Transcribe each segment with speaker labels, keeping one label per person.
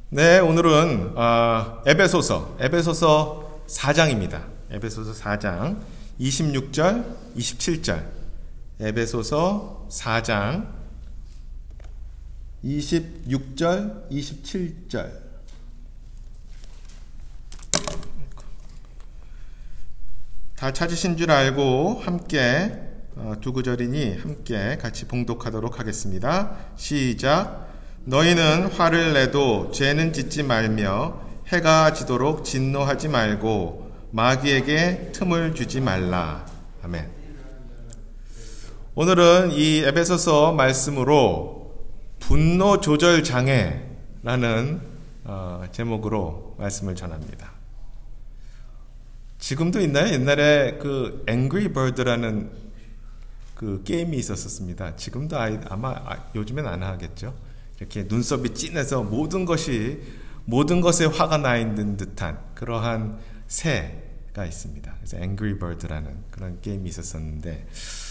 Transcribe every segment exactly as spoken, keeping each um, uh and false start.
Speaker 1: 네, 오늘은 어, 에베소서, 에베소서 사 장입니다. 에베소서 사 장 이십육 절, 이십칠 절. 에베소서 사 장 이십육 절, 이십칠 절. 다 찾으신 줄 알고 함께 어, 두 구절이니 함께 같이 봉독하도록 하겠습니다. 시작. 너희는 화를 내도 죄는 짓지 말며 해가 지도록 진노하지 말고 마귀에게 틈을 주지 말라. 아멘. 오늘은 이 에베소서 말씀으로 분노 조절 장애라는 어, 제목으로 말씀을 전합니다. 지금도 있나요? 옛날에 그 Angry Bird라는 그 게임이 있었습니다. 지금도 아이, 아마 아, 요즘엔 안 하겠죠. 이렇게 눈썹이 진해서 모든 것이 모든 것에 화가 나 있는 듯한 그러한 새가 있습니다. 그래서 Angry Bird라는 그런 게임이 있었었는데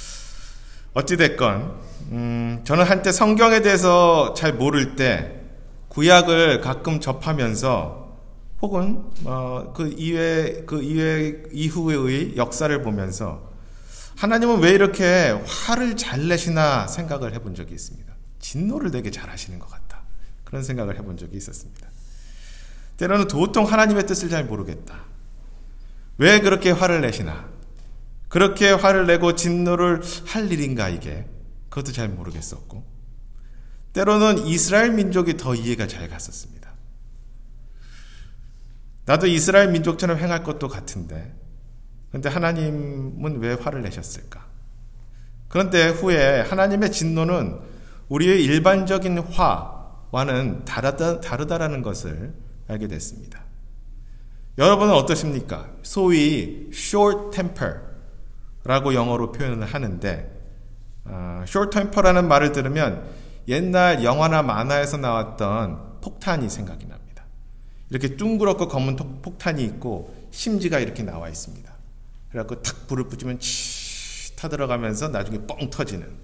Speaker 1: 어찌됐건 음, 저는 한때 성경에 대해서 잘 모를 때 구약을 가끔 접하면서 혹은 어, 그 이외 그 이외 이후의 역사를 보면서 하나님은 왜 이렇게 화를 잘 내시나 생각을 해본 적이 있습니다. 진노를 되게 잘하시는 것 같다. 그런 생각을 해본 적이 있었습니다. 때로는 도통 하나님의 뜻을 잘 모르겠다. 왜 그렇게 화를 내시나? 그렇게 화를 내고 진노를 할 일인가 이게? 그것도 잘 모르겠었고 때로는 이스라엘 민족이 더 이해가 잘 갔었습니다. 나도 이스라엘 민족처럼 행할 것도 같은데 그런데 하나님은 왜 화를 내셨을까? 그런데 후에 하나님의 진노는 우리의 일반적인 화와는 다르다, 다르다라는 것을 알게 됐습니다. 여러분은 어떠십니까? 소위 short temper라고 영어로 표현을 하는데 어, short temper라는 말을 들으면 옛날 영화나 만화에서 나왔던 폭탄이 생각이 납니다. 이렇게 둥그렇고 검은 폭탄이 있고 심지가 이렇게 나와 있습니다. 그래갖고 탁 불을 붙이면 치 타들어가면서 나중에 뻥 터지는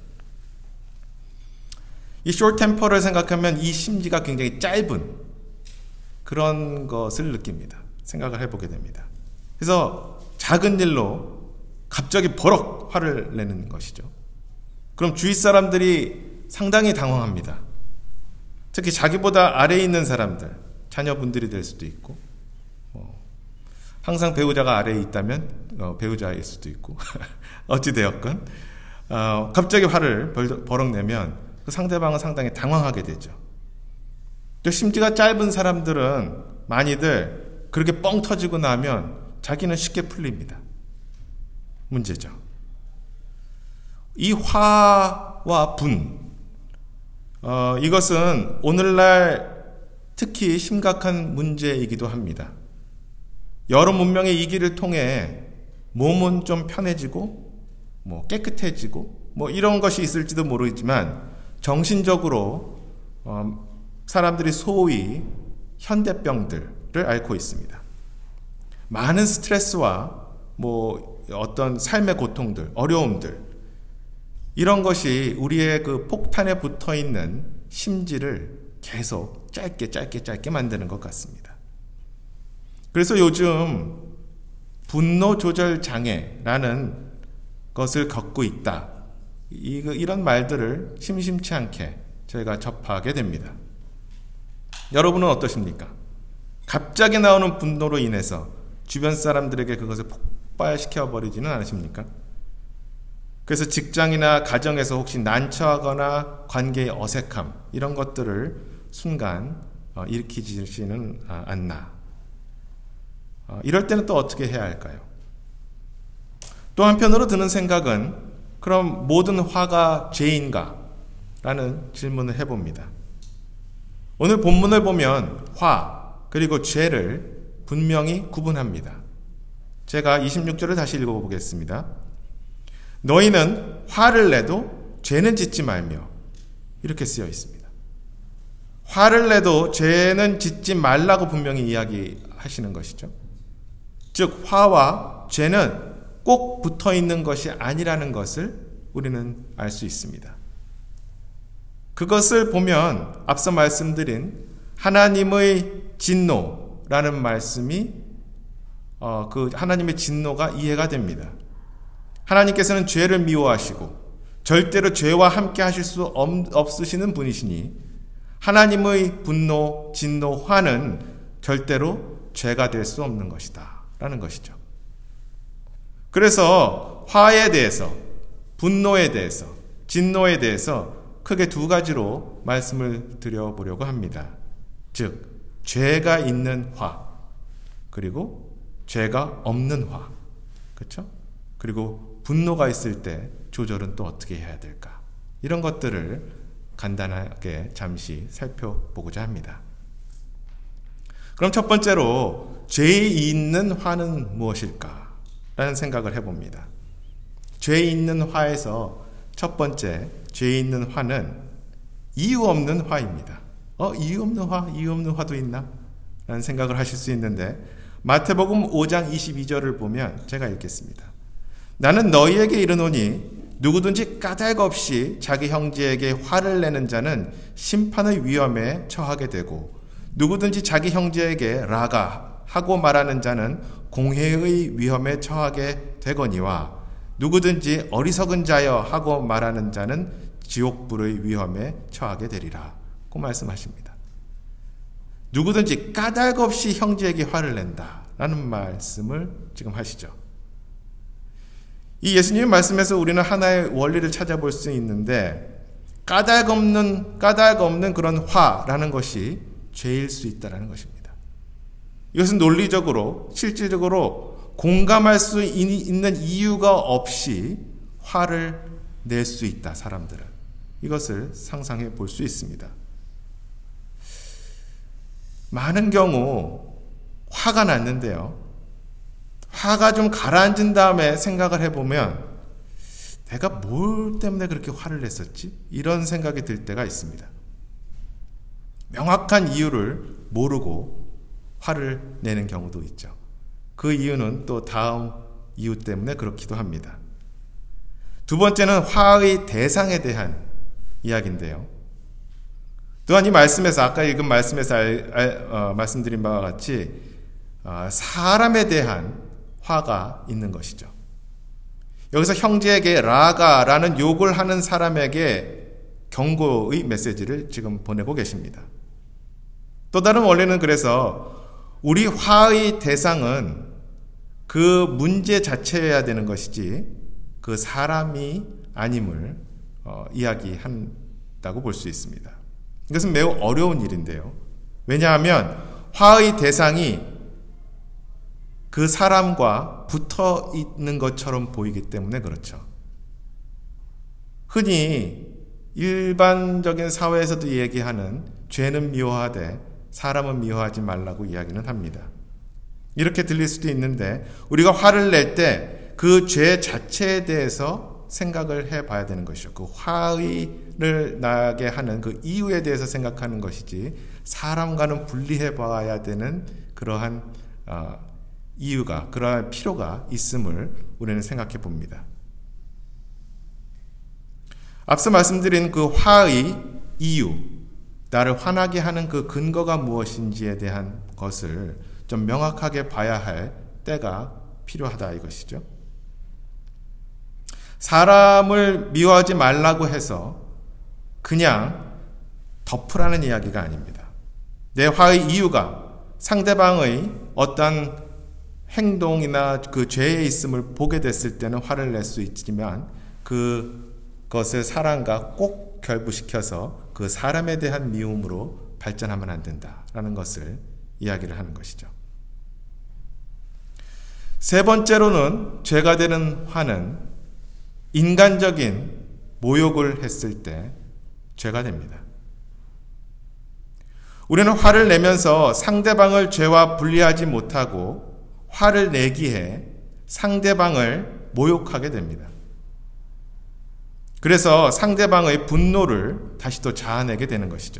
Speaker 1: 이 short temper를 생각하면 이 심지가 굉장히 짧은 그런 것을 느낍니다. 생각을 해보게 됩니다. 그래서 작은 일로 갑자기 버럭 화를 내는 것이죠. 그럼 주위 사람들이 상당히 당황합니다. 특히 자기보다 아래에 있는 사람들, 자녀분들이 될 수도 있고 뭐 항상 배우자가 아래에 있다면 어, 배우자일 수도 있고 어찌되었건 어, 갑자기 화를 버럭 내면 그 상대방은 상당히 당황하게 되죠. 또 심지가 짧은 사람들은 많이들 그렇게 뻥 터지고 나면 자기는 쉽게 풀립니다. 문제죠. 이 화와 분, 어, 이것은 오늘날 특히 심각한 문제이기도 합니다. 여러 문명의 이 길을 통해 몸은 좀 편해지고 뭐 깨끗해지고 뭐 이런 것이 있을지도 모르지만 정신적으로 어, 사람들이 소위 현대병들을 앓고 있습니다. 많은 스트레스와 뭐 어떤 삶의 고통들, 어려움들 이런 것이 우리의 그 폭탄에 붙어 있는 심지를 계속 짧게 짧게 짧게 만드는 것 같습니다. 그래서 요즘 분노 조절 장애라는 것을 겪고 있다. 이, 이런 말들을 심심치 않게 저희가 접하게 됩니다. 여러분은 어떠십니까? 갑자기 나오는 분노로 인해서 주변 사람들에게 그것을 폭발시켜 버리지는 않으십니까? 그래서 직장이나 가정에서 혹시 난처하거나 관계의 어색함 이런 것들을 순간 일으키지는 않나? 이럴 때는 또 어떻게 해야 할까요? 또 한편으로 드는 생각은 그럼 모든 화가 죄인가? 라는 질문을 해봅니다. 오늘 본문을 보면 화 그리고 죄를 분명히 구분합니다. 제가 이십육 절을 다시 읽어보겠습니다. 너희는 화를 내도 죄는 짓지 말며 이렇게 쓰여 있습니다. 화를 내도 죄는 짓지 말라고 분명히 이야기하시는 것이죠. 즉 화와 죄는 꼭 붙어있는 것이 아니라는 것을 우리는 알 수 있습니다. 그것을 보면 앞서 말씀드린 하나님의 진노라는 말씀이 어, 그 하나님의 진노가 이해가 됩니다. 하나님께서는 죄를 미워하시고 절대로 죄와 함께 하실 수 없으시는 분이시니 하나님의 분노, 진노, 화는 절대로 죄가 될 수 없는 것이다 라는 것이죠. 그래서 화에 대해서, 분노에 대해서, 진노에 대해서 크게 두 가지로 말씀을 드려보려고 합니다. 즉, 죄가 있는 화, 그리고 죄가 없는 화, 그렇죠? 그리고 분노가 있을 때 조절은 또 어떻게 해야 될까? 이런 것들을 간단하게 잠시 살펴보고자 합니다. 그럼 첫 번째로 죄 있는 화는 무엇일까? 라는 생각을 해봅니다. 죄 있는 화에서 첫 번째 죄 있는 화는 이유 없는 화입니다. 어, 이유 없는 화? 이유 없는 화도 있나? 라는 생각을 하실 수 있는데 마태복음 오 장 이십이 절을 보면 제가 읽겠습니다. 나는 너희에게 이르노니 누구든지 까닭 없이 자기 형제에게 화를 내는 자는 심판의 위험에 처하게 되고 누구든지 자기 형제에게 라가 하고 말하는 자는 공회의 위험에 처하게 되거니와 누구든지 어리석은 자여 하고 말하는 자는 지옥불의 위험에 처하게 되리라 고 말씀하십니다. 누구든지 까닭 없이 형제에게 화를 낸다 라는 말씀을 지금 하시죠. 이 예수님의 말씀에서 우리는 하나의 원리를 찾아볼 수 있는데 까닭 없는 까닭 없는 그런 화라는 것이 죄일 수 있다라는 것입니다. 이것은 논리적으로 실질적으로 공감할 수 있는 이유가 없이 화를 낼 수 있다. 사람들은 이것을 상상해 볼 수 있습니다. 많은 경우 화가 났는데요. 화가 좀 가라앉은 다음에 생각을 해보면 내가 뭘 때문에 그렇게 화를 냈었지? 이런 생각이 들 때가 있습니다. 명확한 이유를 모르고 화를 내는 경우도 있죠. 그 이유는 또 다음 이유 때문에 그렇기도 합니다. 두 번째는 화의 대상에 대한 이야기인데요. 또한 이 말씀에서 아까 읽은 말씀에서 알, 알, 어, 말씀드린 바와 같이 어, 사람에 대한 화가 있는 것이죠. 여기서 형제에게 라가라는 욕을 하는 사람에게 경고의 메시지를 지금 보내고 계십니다. 또 다른 원리는 그래서 우리 화의 대상은 그 문제 자체여야 되는 것이지 그 사람이 아님을 어, 이야기한다고 볼 수 있습니다. 이것은 매우 어려운 일인데요. 왜냐하면 화의 대상이 그 사람과 붙어 있는 것처럼 보이기 때문에 그렇죠. 흔히 일반적인 사회에서도 얘기하는 죄는 미워하되 사람은 미워하지 말라고 이야기는 합니다. 이렇게 들릴 수도 있는데 우리가 화를 낼 때 그 죄 자체에 대해서 생각을 해봐야 되는 것이죠. 그 화를 나게 하는 그 이유에 대해서 생각하는 것이지 사람과는 분리해봐야 되는 그러한 어, 이유가, 그러한 필요가 있음을 우리는 생각해 봅니다. 앞서 말씀드린 그 화의 이유, 나를 화나게 하는 그 근거가 무엇인지에 대한 것을 좀 명확하게 봐야 할 때가 필요하다 이것이죠. 사람을 미워하지 말라고 해서 그냥 덮으라는 이야기가 아닙니다. 내 화의 이유가 상대방의 어떤 행동이나 그 죄에 있음을 보게 됐을 때는 화를 낼 수 있지만 그것을 사랑과 꼭 결부시켜서 그 사람에 대한 미움으로 발전하면 안 된다라는 것을 이야기를 하는 것이죠. 세 번째로는 죄가 되는 화는 인간적인 모욕을 했을 때 죄가 됩니다. 우리는 화를 내면서 상대방을 죄와 분리하지 못하고 화를 내기에 상대방을 모욕하게 됩니다. 그래서 상대방의 분노를 다시 또 자아내게 되는 것이죠.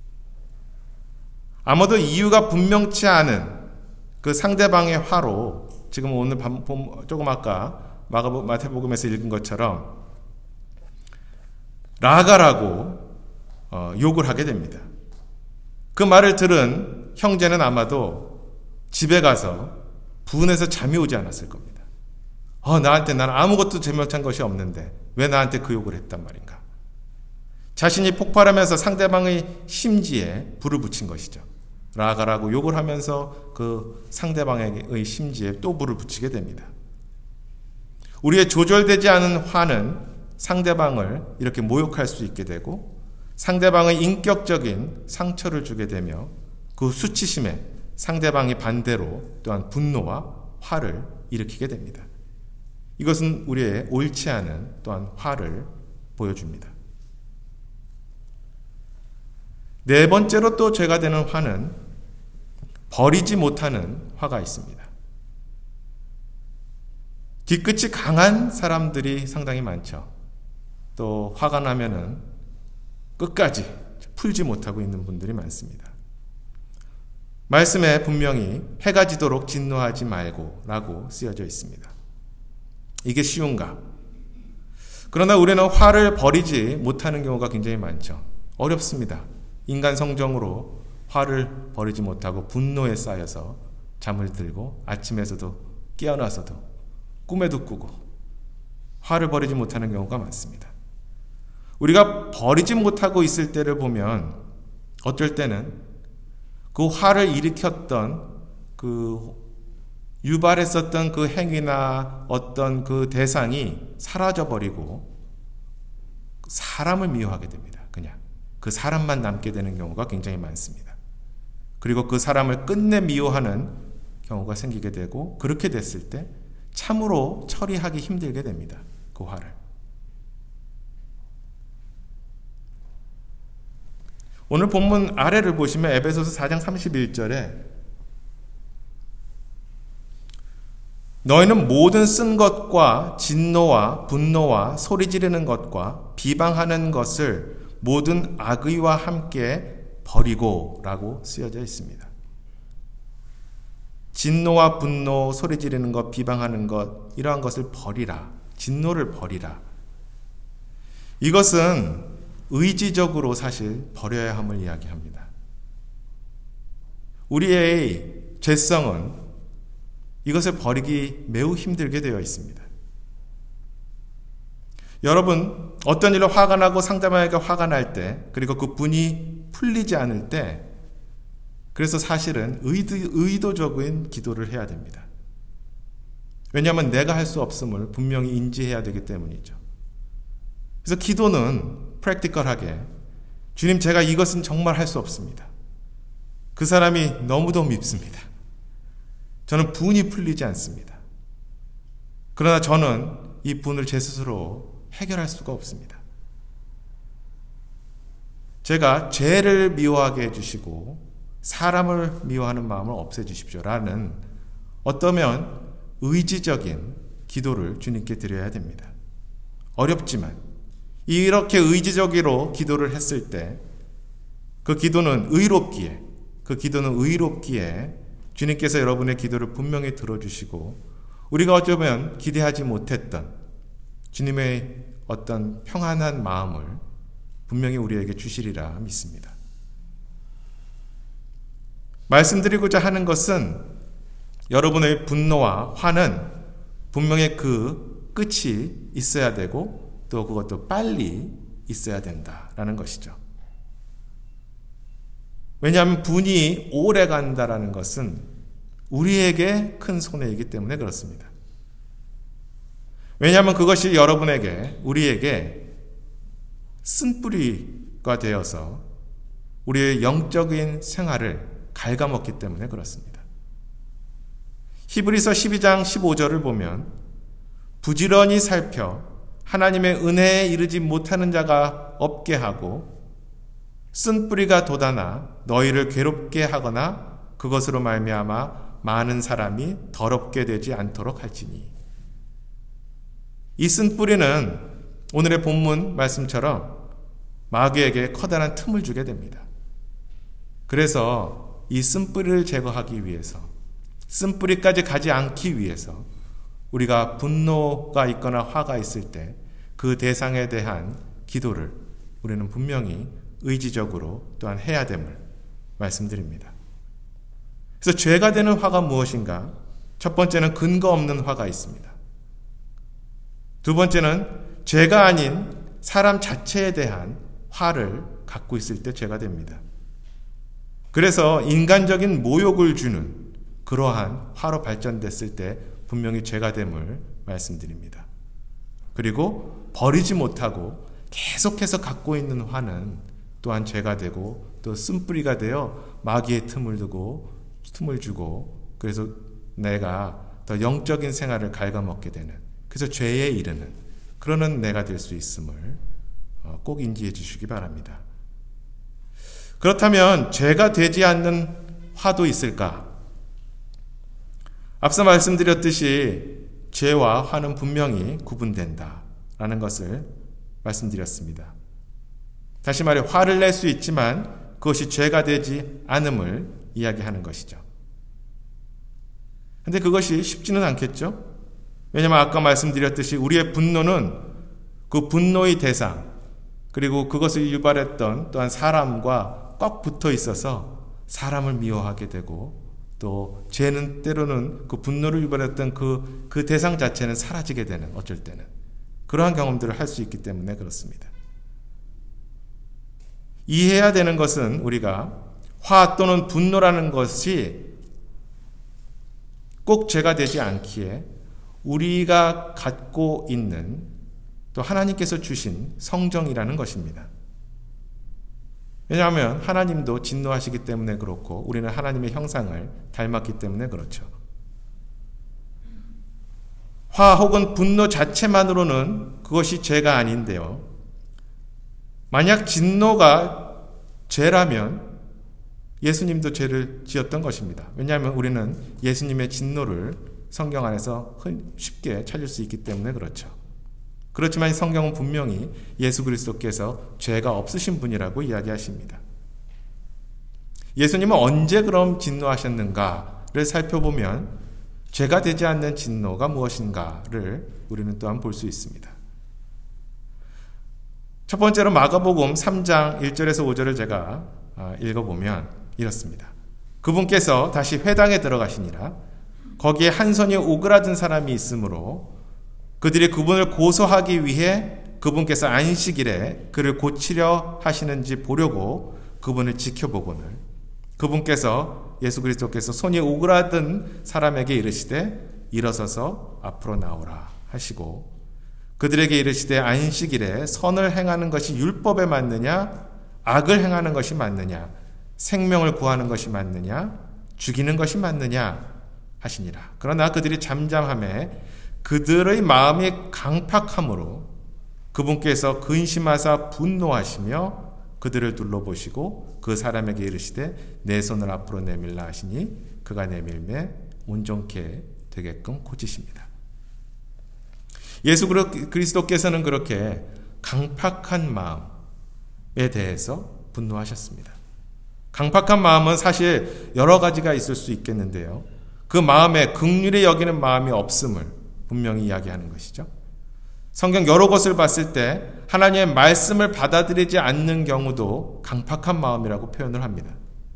Speaker 1: 아무도 이유가 분명치 않은 그 상대방의 화로 지금 오늘 조금 아까 마태복음에서 읽은 것처럼 라가라고 어, 욕을 하게 됩니다. 그 말을 들은 형제는 아마도 집에 가서 분해서 잠이 오지 않았을 겁니다. 어, 나한테 난 아무것도 잘못한 것이 없는데 왜 나한테 그 욕을 했단 말인가. 자신이 폭발하면서 상대방의 심지에 불을 붙인 것이죠. 라가라고 욕을 하면서 그 상대방의 심지에 또 불을 붙이게 됩니다. 우리의 조절되지 않은 화는 상대방을 이렇게 모욕할 수 있게 되고 상대방의 인격적인 상처를 주게 되며 그 수치심에 상대방이 반대로 또한 분노와 화를 일으키게 됩니다. 이것은 우리의 옳지 않은 또한 화를 보여줍니다. 네 번째로 또 죄가 되는 화는 버리지 못하는 화가 있습니다. 뒤끝이 강한 사람들이 상당히 많죠. 또 화가 나면은 끝까지 풀지 못하고 있는 분들이 많습니다. 말씀에 분명히 해가 지도록 진노하지 말고 라고 쓰여져 있습니다. 이게 쉬운가? 그러나 우리는 화를 버리지 못하는 경우가 굉장히 많죠. 어렵습니다. 인간 성정으로 화를 버리지 못하고 분노에 쌓여서 잠을 들고 아침에서도 깨어나서도 꿈에도 꾸고 화를 버리지 못하는 경우가 많습니다. 우리가 버리지 못하고 있을 때를 보면 어쩔 때는 그 화를 일으켰던 그 유발했었던 그 행위나 어떤 그 대상이 사라져버리고 사람을 미워하게 됩니다. 그냥 그 사람만 남게 되는 경우가 굉장히 많습니다. 그리고 그 사람을 끝내 미워하는 경우가 생기게 되고 그렇게 됐을 때 참으로 처리하기 힘들게 됩니다. 그 화를. 오늘 본문 아래를 보시면 에베소서 사 장 삼십일 절에 너희는 모든 쓴 것과 진노와 분노와 소리 지르는 것과 비방하는 것을 모든 악의와 함께 버리고 라고 쓰여져 있습니다. 진노와 분노, 소리 지르는 것, 비방하는 것 이러한 것을 버리라. 진노를 버리라. 이것은 의지적으로 사실 버려야 함을 이야기합니다. 우리의 죄성은 이것을 버리기 매우 힘들게 되어 있습니다. 여러분, 어떤 일로 화가 나고 상대방에게 화가 날 때, 그리고 그 분이 풀리지 않을 때, 그래서 사실은 의도, 의도적인 기도를 해야 됩니다. 왜냐하면 내가 할 수 없음을 분명히 인지해야 되기 때문이죠. 그래서 기도는 프랙티컬하게 주님, 제가 이것은 정말 할 수 없습니다. 그 사람이 너무도 밉습니다. 저는 분이 풀리지 않습니다. 그러나 저는 이 분을 제 스스로 해결할 수가 없습니다. 제가 죄를 미워하게 해주시고 사람을 미워하는 마음을 없애주십시오 라는 어떠면 의지적인 기도를 주님께 드려야 됩니다. 어렵지만 이렇게 의지적으로 기도를 했을 때 그 기도는 의롭기에 그 기도는 의롭기에 주님께서 여러분의 기도를 분명히 들어주시고 우리가 어쩌면 기대하지 못했던 주님의 어떤 평안한 마음을 분명히 우리에게 주시리라 믿습니다. 말씀드리고자 하는 것은 여러분의 분노와 화는 분명히 그 끝이 있어야 되고 또 그것도 빨리 있어야 된다라는 것이죠. 왜냐하면 분이 오래 간다라는 것은 우리에게 큰 손해이기 때문에 그렇습니다. 왜냐하면 그것이 여러분에게, 우리에게 쓴뿌리가 되어서 우리의 영적인 생활을 갉아먹기 때문에 그렇습니다. 히브리서 십이 장 십오 절을 보면 부지런히 살펴 하나님의 은혜에 이르지 못하는 자가 없게 하고 쓴뿌리가 돋아나 너희를 괴롭게 하거나 그것으로 말미암아 많은 사람이 더럽게 되지 않도록 할지니. 이 쓴뿌리는 오늘의 본문 말씀처럼 마귀에게 커다란 틈을 주게 됩니다. 그래서 이 쓴뿌리를 제거하기 위해서, 쓴뿌리까지 가지 않기 위해서 우리가 분노가 있거나 화가 있을 때 그 대상에 대한 기도를 우리는 분명히 의지적으로 또한 해야 됨을 말씀드립니다. 그래서 죄가 되는 화가 무엇인가? 첫 번째는 근거 없는 화가 있습니다. 두 번째는 죄가 아닌 사람 자체에 대한 화를 갖고 있을 때 죄가 됩니다. 그래서 인간적인 모욕을 주는 그러한 화로 발전됐을 때 분명히 죄가 됨을 말씀드립니다. 그리고 버리지 못하고 계속해서 갖고 있는 화는 또한 죄가 되고 또 쓴뿌리가 되어 마귀의 틈을 두고 틈을 주고 그래서 내가 더 영적인 생활을 갉아먹게 되는, 그래서 죄에 이르는 그러는 내가 될 수 있음을 꼭 인지해 주시기 바랍니다. 그렇다면 죄가 되지 않는 화도 있을까? 앞서 말씀드렸듯이 죄와 화는 분명히 구분된다라는 것을 말씀드렸습니다. 다시 말해 화를 낼 수 있지만 그것이 죄가 되지 않음을 이야기하는 것이죠. 근데 그것이 쉽지는 않겠죠? 왜냐하면 아까 말씀드렸듯이 우리의 분노는 그 분노의 대상 그리고 그것을 유발했던 또한 사람과 꽉 붙어 있어서 사람을 미워하게 되고 또 죄는 때로는 그 분노를 유발했던 그, 그 대상 자체는 사라지게 되는, 어쩔 때는 그러한 경험들을 할 수 있기 때문에 그렇습니다. 이해해야 되는 것은 우리가 화 또는 분노라는 것이 꼭 죄가 되지 않기에 우리가 갖고 있는 또 하나님께서 주신 성정이라는 것입니다. 왜냐하면 하나님도 진노하시기 때문에 그렇고 우리는 하나님의 형상을 닮았기 때문에 그렇죠. 화 혹은 분노 자체만으로는 그것이 죄가 아닌데요. 만약 진노가 죄라면 예수님도 죄를 지었던 것입니다. 왜냐하면 우리는 예수님의 진노를 성경 안에서 쉽게 찾을 수 있기 때문에 그렇죠. 그렇지만 성경은 분명히 예수 그리스도께서 죄가 없으신 분이라고 이야기하십니다. 예수님은 언제 그럼 진노하셨는가를 살펴보면 죄가 되지 않는 진노가 무엇인가를 우리는 또한 볼 수 있습니다. 첫 번째로 마가복음 삼 장 일 절에서 오 절을 제가 읽어보면 이렇습니다. 그분께서 다시 회당에 들어가시니라. 거기에 한 손이 오그라든 사람이 있으므로 그들이 그분을 고소하기 위해 그분께서 안식일에 그를 고치려 하시는지 보려고 그분을 지켜보거늘 그분께서 예수 그리스도께서 손이 오그라든 사람에게 이르시되 일어서서 앞으로 나오라 하시고 그들에게 이르시되 안식일에 선을 행하는 것이 율법에 맞느냐 악을 행하는 것이 맞느냐 생명을 구하는 것이 맞느냐 죽이는 것이 맞느냐 하시니라. 그러나 그들이 잠잠하매 그들의 마음이 강팍함으로 그분께서 근심하사 분노하시며 그들을 둘러보시고 그 사람에게 이르시되 내 손을 앞으로 내밀라 하시니 그가 내밀매 온전케 되게끔 고치십니다. 예수 그리스도께서는 그렇게 강팍한 마음에 대해서 분노하셨습니다. 강팍한 마음은 사실 여러 가지가 있을 수 있겠는데요. 그 마음에 긍휼히 여기는 마음이 없음을 분명히 이야기하는 것이죠. 성경 여러 곳을 봤을 때 하나님의 말씀을 받아들이지 않는 경우도 강팍한 마음이라고 표현을 합니다.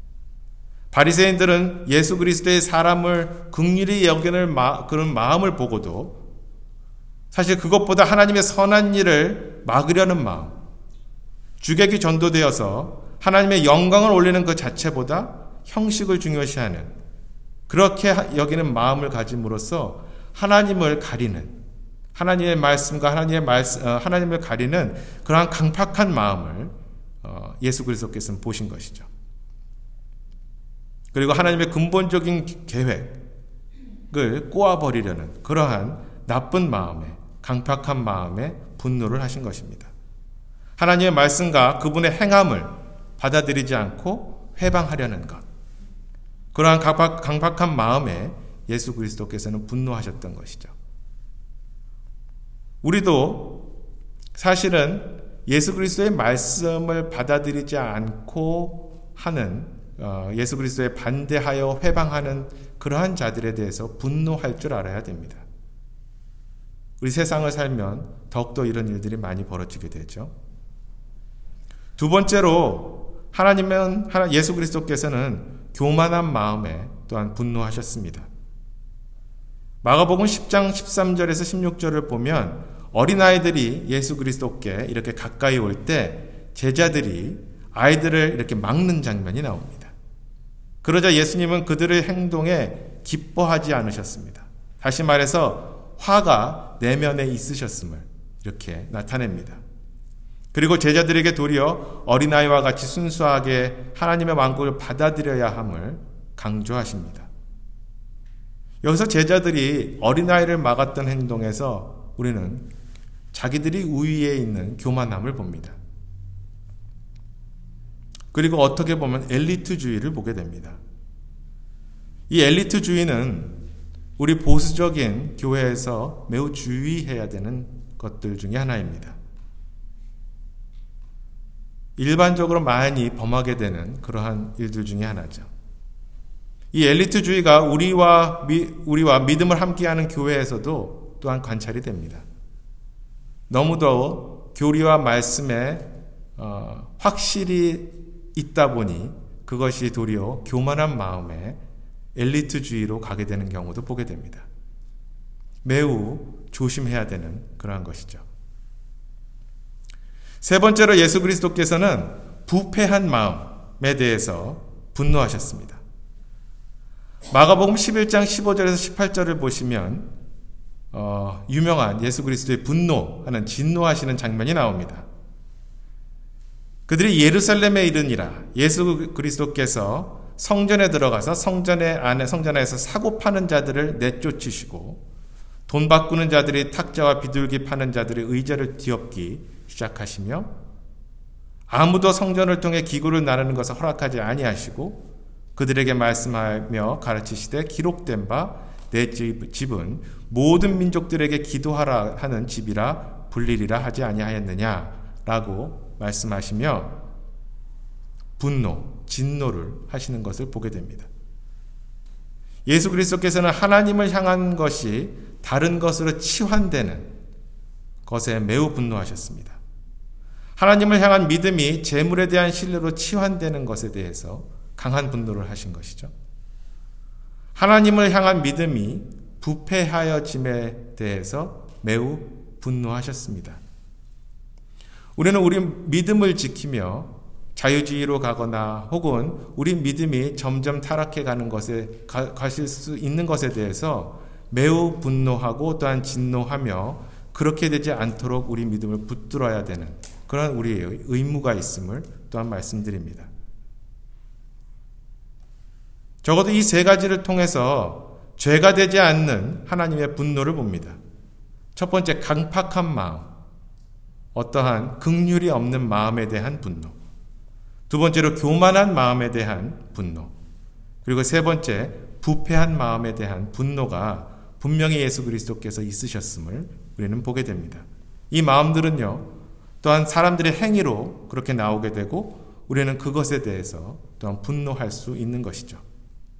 Speaker 1: 바리새인들은 예수 그리스도의 사람을 긍휼히 여기는 마, 그런 마음을 보고도 사실 그것보다 하나님의 선한 일을 막으려는 마음, 주객이 전도되어서 하나님의 영광을 올리는 그 자체보다 형식을 중요시하는 그렇게 여기는 마음을 가짐으로써 하나님을 가리는 하나님의 말씀과 하나님의 말씀, 하나님을 가리는 그러한 강팍한 마음을 예수 그리스도께서는 보신 것이죠. 그리고 하나님의 근본적인 계획을 꼬아버리려는 그러한 나쁜 마음에 강팍한 마음에 분노를 하신 것입니다. 하나님의 말씀과 그분의 행함을 받아들이지 않고 회방하려는 것, 그러한 강팍, 강팍한 마음에 예수 그리스도께서는 분노하셨던 것이죠. 우리도 사실은 예수 그리스도의 말씀을 받아들이지 않고 하는 예수 그리스도에 반대하여 회방하는 그러한 자들에 대해서 분노할 줄 알아야 됩니다. 우리 세상을 살면 더욱더 이런 일들이 많이 벌어지게 되죠. 두 번째로 하나님은 예수 그리스도께서는 교만한 마음에 또한 분노하셨습니다. 마가복음 십 장 십삼 절에서 십육 절을 보면 어린아이들이 예수 그리스도께 이렇게 가까이 올 때 제자들이 아이들을 이렇게 막는 장면이 나옵니다. 그러자 예수님은 그들의 행동에 기뻐하지 않으셨습니다. 다시 말해서 화가 내면에 있으셨음을 이렇게 나타냅니다. 그리고 제자들에게 도리어 어린아이와 같이 순수하게 하나님의 왕국을 받아들여야 함을 강조하십니다. 여기서 제자들이 어린아이를 막았던 행동에서 우리는 자기들이 우위에 있는 교만함을 봅니다. 그리고 어떻게 보면 엘리트주의를 보게 됩니다. 이 엘리트주의는 우리 보수적인 교회에서 매우 주의해야 되는 것들 중에 하나입니다. 일반적으로 많이 범하게 되는 그러한 일들 중에 하나죠. 이 엘리트주의가 우리와, 미, 우리와 믿음을 함께하는 교회에서도 또한 관찰이 됩니다. 너무도 교리와 말씀에 어, 확실히 있다 보니 그것이 도리어 교만한 마음에 엘리트주의로 가게 되는 경우도 보게 됩니다. 매우 조심해야 되는 그러한 것이죠. 세 번째로 예수 그리스도께서는 부패한 마음에 대해서 분노하셨습니다. 마가복음 십일 장 십오 절에서 십팔 절을 보시면 어, 유명한 예수 그리스도의 분노하는 진노하시는 장면이 나옵니다. 그들이 예루살렘에 이르니라. 예수 그리스도께서 성전에 들어가서 성전에 안에 성전 안에서 사고 파는 자들을 내쫓으시고 돈 바꾸는 자들이 탁자와 비둘기 파는 자들의 의자를 뒤엎기 시작하시며 아무도 성전을 통해 기구를 나누는 것을 허락하지 아니하시고 그들에게 말씀하며 가르치시되 기록된 바 내 집은 모든 민족들에게 기도하라 하는 집이라 불리리라 하지 아니하였느냐라고 말씀하시며 분노, 진노를 하시는 것을 보게 됩니다. 예수 그리스도께서는 하나님을 향한 것이 다른 것으로 치환되는 것에 매우 분노하셨습니다. 하나님을 향한 믿음이 재물에 대한 신뢰로 치환되는 것에 대해서 강한 분노를 하신 것이죠. 하나님을 향한 믿음이 부패하여짐에 대해서 매우 분노하셨습니다. 우리는 우리 믿음을 지키며 자유주의로 가거나 혹은 우리 믿음이 점점 타락해 가는 것에 가, 가실 수 있는 것에 대해서 매우 분노하고 또한 진노하며 그렇게 되지 않도록 우리 믿음을 붙들어야 되는 그런 우리의 의무가 있음을 또한 말씀드립니다. 적어도 이 세 가지를 통해서 죄가 되지 않는 하나님의 분노를 봅니다. 첫 번째, 강팍한 마음, 어떠한 긍휼이 없는 마음에 대한 분노. 두 번째로, 교만한 마음에 대한 분노. 그리고 세 번째, 부패한 마음에 대한 분노가 분명히 예수 그리스도께서 있으셨음을 우리는 보게 됩니다. 이 마음들은요, 또한 사람들의 행위로 그렇게 나오게 되고 우리는 그것에 대해서 또한 분노할 수 있는 것이죠.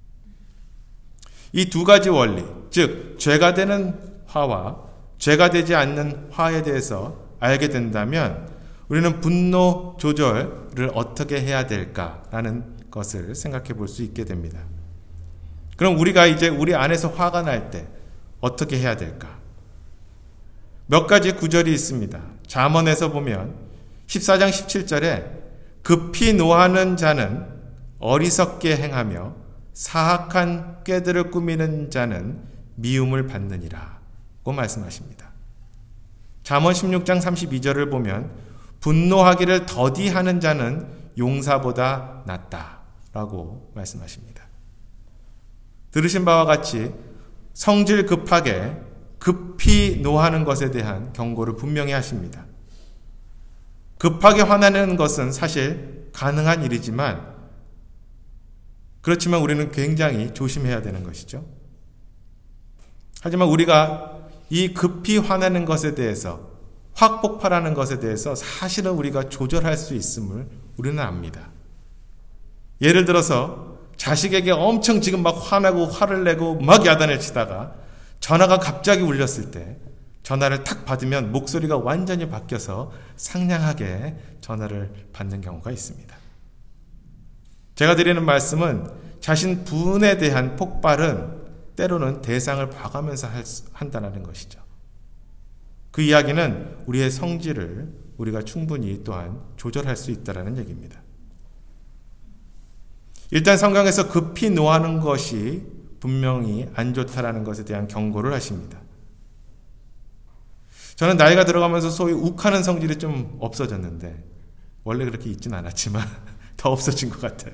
Speaker 1: 이 두 가지 원리, 즉 죄가 되는 화와 죄가 되지 않는 화에 대해서 알게 된다면 우리는 분노 조절을 어떻게 해야 될까라는 것을 생각해 볼 수 있게 됩니다. 그럼 우리가 이제 우리 안에서 화가 날 때 어떻게 해야 될까? 몇 가지 구절이 있습니다. 잠언에서 보면 십사 장 십칠 절에 급히 노하는 자는 어리석게 행하며 사악한 꾀들을 꾸미는 자는 미움을 받느니라 고 말씀하십니다. 잠언 십육 장 삼십이 절을 보면 분노하기를 더디하는 자는 용사보다 낫다 라고 말씀하십니다. 들으신 바와 같이 성질 급하게 급히 노하는 것에 대한 경고를 분명히 하십니다. 급하게 화나는 것은 사실 가능한 일이지만 그렇지만 우리는 굉장히 조심해야 되는 것이죠. 하지만 우리가 이 급히 화나는 것에 대해서 확 폭발하는 것에 대해서 사실은 우리가 조절할 수 있음을 우리는 압니다. 예를 들어서 자식에게 엄청 지금 막 화나고 화를 내고 막 야단을 치다가 전화가 갑자기 울렸을 때 전화를 탁 받으면 목소리가 완전히 바뀌어서 상냥하게 전화를 받는 경우가 있습니다. 제가 드리는 말씀은 자신 분에 대한 폭발은 때로는 대상을 봐가면서 한다는 것이죠. 그 이야기는 우리의 성질을 우리가 충분히 또한 조절할 수 있다는 얘기입니다. 일단 성경에서 급히 노하는 것이 분명히 안 좋다라는 것에 대한 경고를 하십니다. 저는 나이가 들어가면서 소위 욱하는 성질이 좀 없어졌는데, 원래 그렇게 있진 않았지만 더 없어진 것 같아요.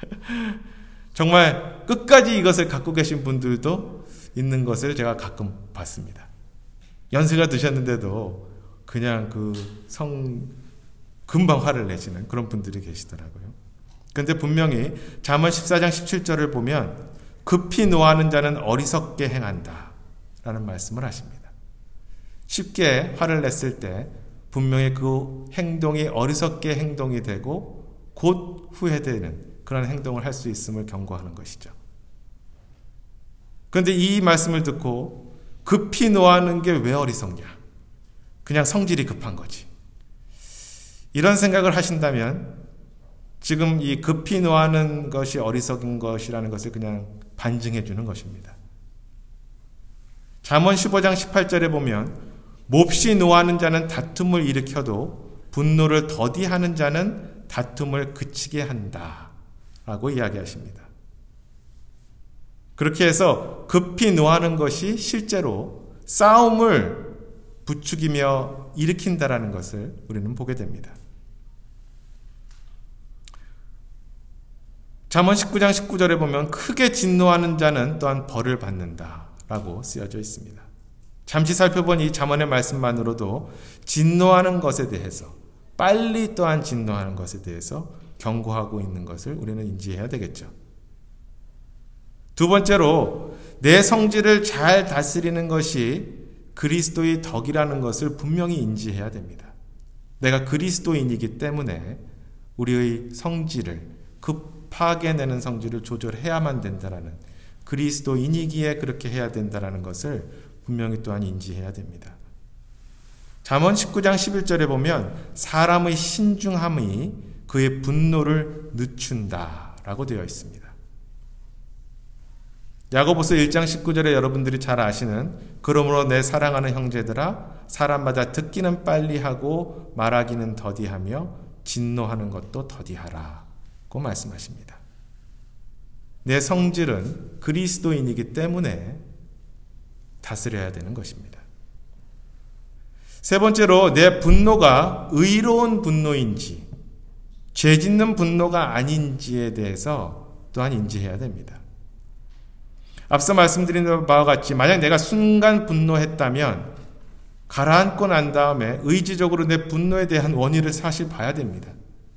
Speaker 1: 정말 끝까지 이것을 갖고 계신 분들도 있는 것을 제가 가끔 봤습니다. 연세가 드셨는데도 그냥 그 성 금방 화를 내시는 그런 분들이 계시더라고요. 그런데 분명히 잠언 십사 장 십칠 절을 보면 급히 노하는 자는 어리석게 행한다 라는 말씀을 하십니다. 쉽게 화를 냈을 때 분명히 그 행동이 어리석게 행동이 되고 곧 후회되는 그런 행동을 할 수 있음을 경고하는 것이죠. 그런데 이 말씀을 듣고 급히 노하는 게 왜 어리석냐? 그냥 성질이 급한 거지. 이런 생각을 하신다면 지금 이 급히 노하는 것이 어리석은 것이라는 것을 그냥 반증해 주는 것입니다. 잠언 십오 장 십팔 절에 보면 몹시 노하는 자는 다툼을 일으켜도 분노를 더디하는 자는 다툼을 그치게 한다 라고 이야기하십니다. 그렇게 해서 급히 노하는 것이 실제로 싸움을 부추기며 일으킨다라는 것을 우리는 보게 됩니다. 잠언 십구 장 십구 절에 보면 크게 진노하는 자는 또한 벌을 받는다 라고 쓰여져 있습니다. 잠시 살펴본 이 잠언의 말씀만으로도 진노하는 것에 대해서, 빨리 또한 진노하는 것에 대해서 경고하고 있는 것을 우리는 인지해야 되겠죠. 두 번째로 내 성질을 잘 다스리는 것이 그리스도의 덕이라는 것을 분명히 인지해야 됩니다. 내가 그리스도인이기 때문에 우리의 성질을, 급하게 내는 성질을 조절해야만 된다라는, 그리스도인이기에 그렇게 해야 된다라는 것을 분명히 또한 인지해야 됩니다. 잠언 십구 장 십일 절에 보면 사람의 신중함이 그의 분노를 늦춘다 라고 되어 있습니다. 야고보서 일 장 십구 절에 여러분들이 잘 아시는 그러므로 내 사랑하는 형제들아 사람마다 듣기는 빨리 하고 말하기는 더디하며 진노하는 것도 더디하라 고 말씀하십니다. 내 성질은 그리스도인이기 때문에 다스려야 되는 것입니다. 세 번째로 내 분노가 의로운 분노인지 죄짓는 분노가 아닌지에 대해서 또한 인지해야 됩니다. 앞서 말씀드린 바와 같이 만약 내가 순간 분노했다면 가라앉고 난 다음에 의지적으로 내 분노에 대한 원인을 사실 봐야 됩니다.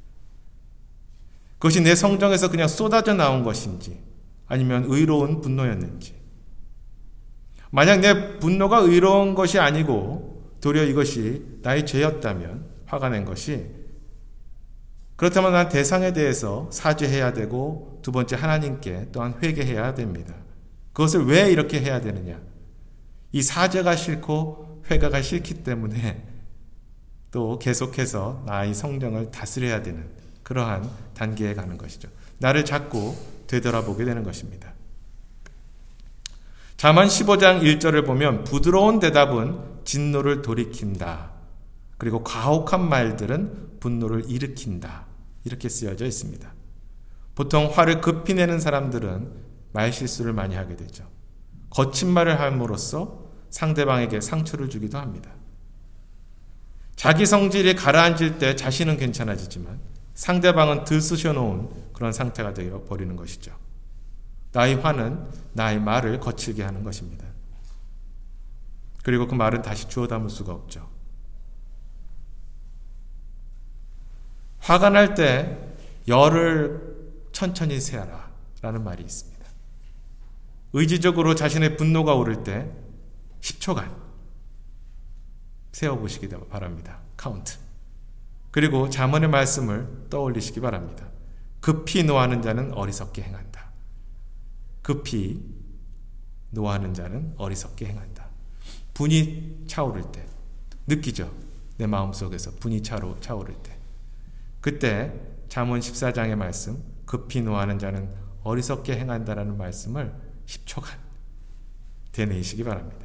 Speaker 1: 그것이 내 성정에서 그냥 쏟아져 나온 것인지 아니면 의로운 분노였는지. 만약 내 분노가 의로운 것이 아니고 도리어 이것이 나의 죄였다면, 화가 낸 것이, 그렇다면 난 대상에 대해서 사죄해야 되고 두 번째 하나님께 또한 회개해야 됩니다. 그것을 왜 이렇게 해야 되느냐? 이 사죄가 싫고 회개가 싫기 때문에 또 계속해서 나의 성정을 다스려야 되는 그러한 단계에 가는 것이죠. 나를 자꾸 되돌아보게 되는 것입니다. 잠언 십오 장 일 절을 보면 부드러운 대답은 진노를 돌이킨다. 그리고 가혹한 말들은 분노를 일으킨다. 이렇게 쓰여져 있습니다. 보통 화를 급히 내는 사람들은 말실수를 많이 하게 되죠. 거친 말을 함으로써 상대방에게 상처를 주기도 합니다. 자기 성질이 가라앉을 때 자신은 괜찮아지지만 상대방은 들쑤셔 놓은 그런 상태가 되어 버리는 것이죠. 나의 화는 나의 말을 거칠게 하는 것입니다. 그리고 그 말은 다시 주워 담을 수가 없죠. 화가 날 때 열을 천천히 세어라 라는 말이 있습니다. 의지적으로 자신의 분노가 오를 때 십 초간 세어보시기 바랍니다. 카운트. 그리고 잠언의 말씀을 떠올리시기 바랍니다. 급히 노하는 자는 어리석게 행한다. 급히 노하는 자는 어리석게 행한다. 분이 차오를 때 느끼죠? 내 마음속에서 분이 차오를 때 그때 잠언 십사 장의 말씀 급히 노하는 자는 어리석게 행한다라는 말씀을 십 초간 되뇌이시기 바랍니다.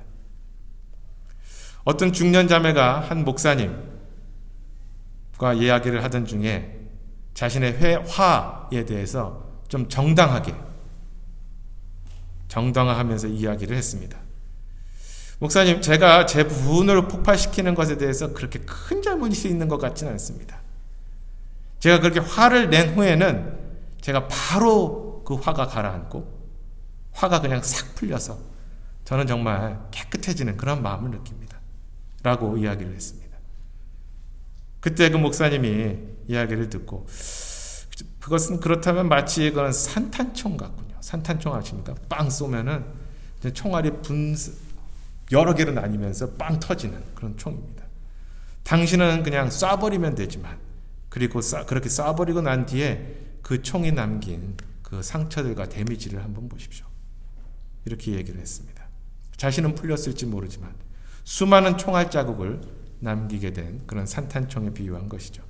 Speaker 1: 어떤 중년 자매가 한 목사님과 이야기를 하던 중에 자신의 회, 화에 대해서 좀 정당하게 정당화하면서 이야기를 했습니다. 목사님, 제가 제 부인을 폭발시키는 것에 대해서 그렇게 큰 잘못이 있는 것 같지는 않습니다. 제가 그렇게 화를 낸 후에는 제가 바로 그 화가 가라앉고 화가 그냥 싹 풀려서 저는 정말 깨끗해지는 그런 마음을 느낍니다. 라고 이야기를 했습니다. 그때 그 목사님이 이야기를 듣고 그것은 그렇다면 마치 그런 산탄총 같군요. 산탄총 아십니까? 빵 쏘면은 총알이 분 여러 개로 나뉘면서 빵 터지는 그런 총입니다. 당신은 그냥 쏴버리면 되지만 그리고 쏴, 그렇게 쏴버리고 난 뒤에 그 총이 남긴 그 상처들과 데미지를 한번 보십시오. 이렇게 얘기를 했습니다. 자신은 풀렸을지 모르지만 수많은 총알 자국을 남기게 된 그런 산탄총에 비유한 것이죠.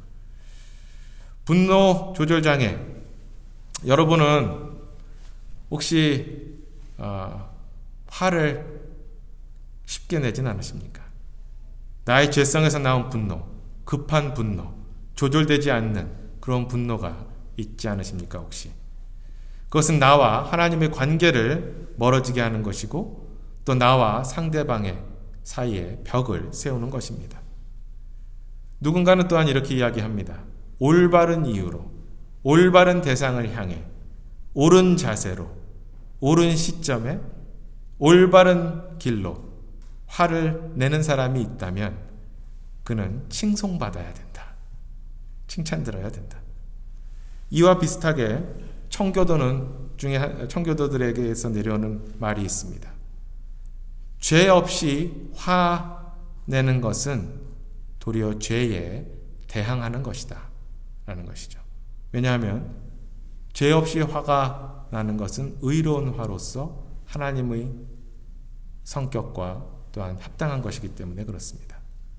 Speaker 1: 분노 조절장애. 여러분은 혹시 어, 화를 쉽게 내진 않으십니까? 나의 죄성에서 나온 분노, 급한 분노, 조절되지 않는 그런 분노가 있지 않으십니까 혹시? 그것은 나와 하나님의 관계를 멀어지게 하는 것이고 또 나와 상대방의 사이에 벽을 세우는 것입니다. 누군가는 또한 이렇게 이야기합니다. 올바른 이유로, 올바른 대상을 향해, 옳은 자세로, 옳은 시점에, 올바른 길로 화를 내는 사람이 있다면 그는 칭송받아야 된다. 칭찬들어야 된다. 이와 비슷하게 청교도는 중에 청교도들에게서 내려오는 말이 있습니다. 죄 없이 화내는 것은 도리어 죄에 대항하는 것이다 라는 것이죠. 왜냐하면 죄 없이 화가 나는 것은 의로운 화로서 하나님의 성격과 또한 합당한 것이기 때문에 그렇습니다.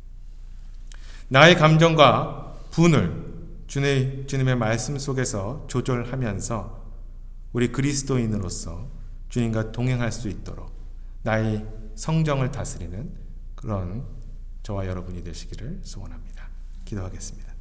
Speaker 1: 나의 감정과 분을 주님, 주님의 말씀 속에서 조절하면서 우리 그리스도인으로서 주님과 동행할 수 있도록 나의 성정을 다스리는 그런 저와 여러분이 되시기를 소원합니다. 기도하겠습니다.